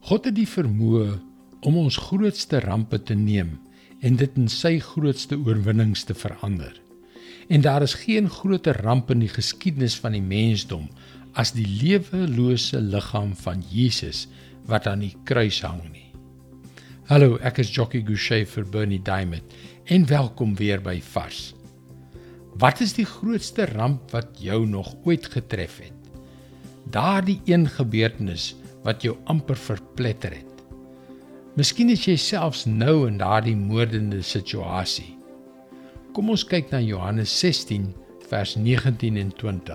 God het die vermoë om ons grootste rampe te neem en dit in sy grootste oorwinnings te verander. En daar is geen groter ramp in die geskiedenis van die mensdom as die lewelose liggaam van Jesus wat aan die kruis hang nie. Hallo, ek is Jockey Gouchee vir Bernie Diamond en welkom weer by Vars. Wat is die grootste ramp wat jou nog ooit getref het? Daardie een gebeurtenis wat jou amper verpletter het. Miskien is jy selfs nou in daardie moordende situasie. Kom ons kyk na Johannes 16 vers 19 en 20.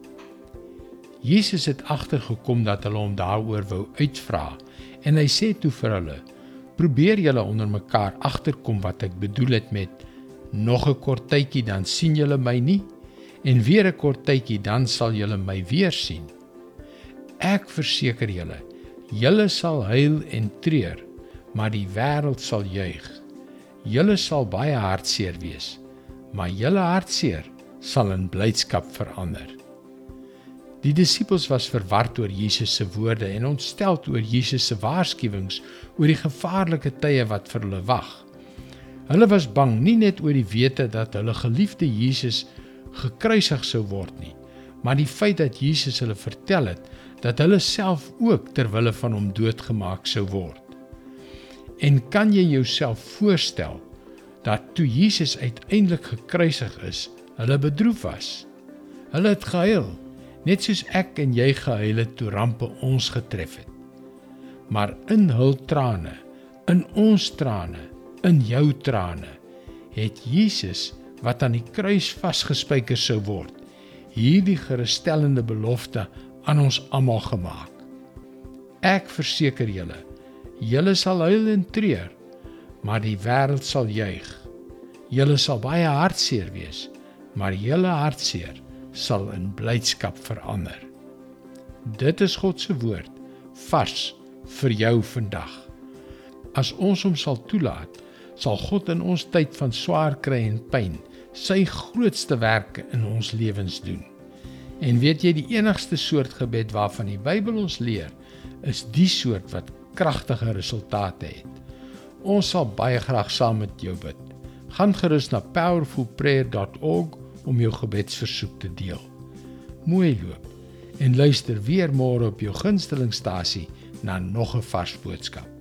Jesus het agtergekom dat hulle hom daaroor wou uitvra en hy sê toe vir hulle: probeer julle onder mekaar agterkom wat ek bedoel het met nog 'n kort tydjie dan sien julle my nie en weer 'n kort tydjie dan sal julle my weer sien. Ek verseker julle, julle sal huil en treur, maar die wêreld sal juig. Julle sal baie hartseer wees, maar julle hartseer sal in blydskap verander. Die disippels was verward oor Jesus se woorde en ontsteld oor Jesus se waarskuwings oor die gevaarlike tye wat vir hulle wag. Hulle was bang nie net oor die wete dat hulle geliefde Jesus gekruisig sou word nie, maar die feit dat Jesus hulle vertel het dat hulle self ook ter wille van hom doodgemaak sou word. En kan jy jouself voorstel dat toe Jesus uiteindelik gekruisig is, hulle bedroef was? Hulle het gehuil, net soos ek en jy gehuil het toe rampe ons getref het. Maar in hul trane, in ons trane, in jou trane, het Jesus, wat aan die kruis vasgespijker sou word, hierdie geruststellende belofte aan ons almal gemaak. Ek verseker julle, julle sal huil en treur, maar die wêreld sal juig. Julle sal baie hartseer wees, maar julle hartseer sal in blydskap verander. Dit is God se woord, vars vir jou vandag. As ons hom sal toelaat, sal God in ons tyd van swaar kry en pyn sy grootste werke in ons lewens doen. En weet jy, die enigste soort gebed waarvan die Bybel ons leer, is die soort wat kragtige resultate het. Ons sal baie graag saam met jou bid. Gaan gerus na powerfulprayer.org om jou gebedsversoek te deel. Mooi loop en luister weer môre op jou gunstelingstasie na nog 'n vars boodskap.